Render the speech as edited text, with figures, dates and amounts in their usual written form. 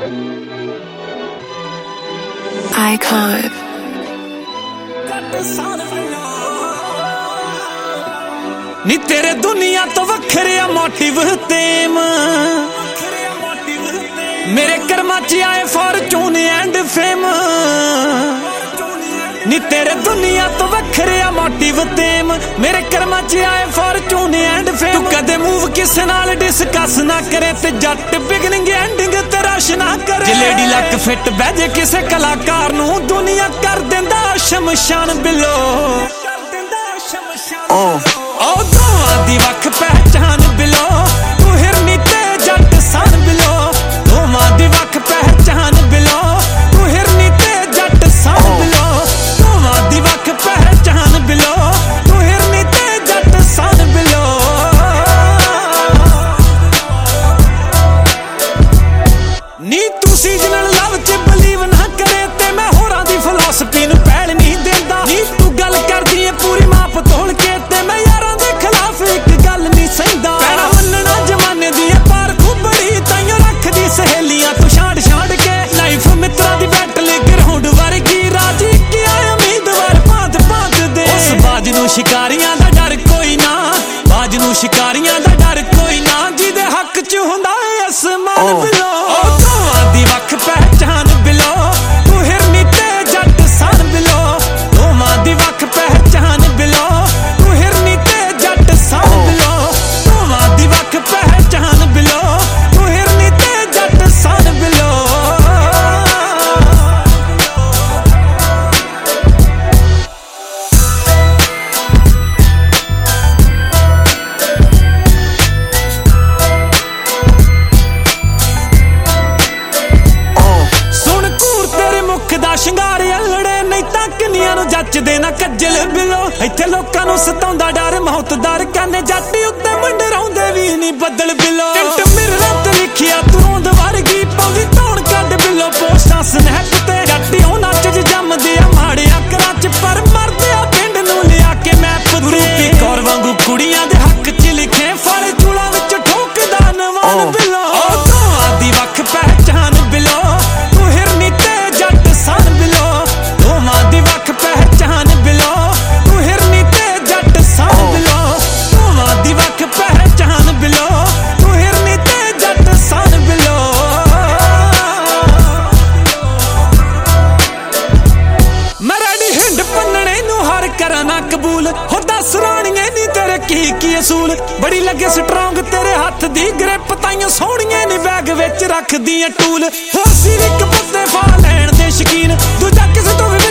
Icon. नी तेरे दुनिया तो वखरिया मोटिव तेम मेरे कर्मा च आए फॉर्चून एंड फेम। नी तेरे दुनिया तो वखरिया मोटिव तेम मेरे कर्मा च आए फॉर्चून एंड फेम। तू कदे मूव किसे नाल डिस्कस ना करे ते जट बिगनिंग एंडिंग ते रश ना करे। जे लेडी लक फिट बहजे किसे कलाकार नू दुनिया कर देंदा शमशान बिलो। ओ दोवां दी वख पहचान बिलो तू हिरनी ते जट सन बिलो। दोवां दी वख पहचान बिलो तू हिरनी ते जट सन बिलो। दोवां दी वख पहचान बिलो तू हिरनी ते जट सन बिलो। नी तू सीजनल लव च बिलीव ना करे ते मैं होरां दी फिलॉसफी नू पैल नहीं देंदा। नी तू गल करदी है पूरी माप तोल के ते मैं यारां दे खिलाफ एक गल नहीं सहिंदा। पैरा मन्नना जमाने दी है पार खुबड़ी ताइयों रखदी सहेलियां तू छाड़ छाड़ के। लाइफ मित्रा दी बैटल ग्राउंड वर्गी राजी किया उम्मीदवार भांत भांत दे। उस बाज नू शिकारियां दा डर कोई ना बाज नू शिकारियां दा डर कोई ना जिदे हक च हुंदा है आसमान बिलो। ओ दोवां दी वख पहचान बिलो तू हिरनी ते जट सन बिलो। दोवां दी वख पहचान बिलो तू हिरनी ते जट सन बिलो। दोवां दी वख पहचान बिलो तू हिरनी ते जट सन बिलो। सुन कूर तेरे मुख दा शिंगार अल्लड़े नहीं तां किन्नियां नू जचदे ना कज्जल बिलो। इत्थे लोकां नू सताउंदा डर मौत दर कहंदे जट उत्ते मंडराउंदे वी नहीं बदल बिलो। टिंट मिररां ते लिखिया तू रोंद वर्गी पाउंदी धौण कड्ड बिलो। पोस्टां स्नैप ते जट्टी ओ नच च जमदे आ माड़े अकरां च पर मरदे आ पिंड नू लिया के मैप ते। रूपी कौर वांगू कुड़ियां दे हक च लिखे फल चूलां विच ठोकदा नवान बिलो। ओ दोवां दी वख पहचान बिलो तू हिरनी ते जट सन बिलो। दोवां दी वख पहचान बिलो तू हिरनी ते जट सन बिलो। दोवां दी वख पहचान बिलो तू हिरनी ते जट सन बिलो। मैं रेडी हिंड पन्नणे नू हर करा ना कबूल हो दस राणिए नी तेरे की असूल। बड़ी लगे स्ट्रोंग तेरे हथ दी ग्रिप ताइयों सोहणिए नी बैग विच रखदी टूल। हो सी इक बंदे फा लैण दे शकीन दूजा किसे तो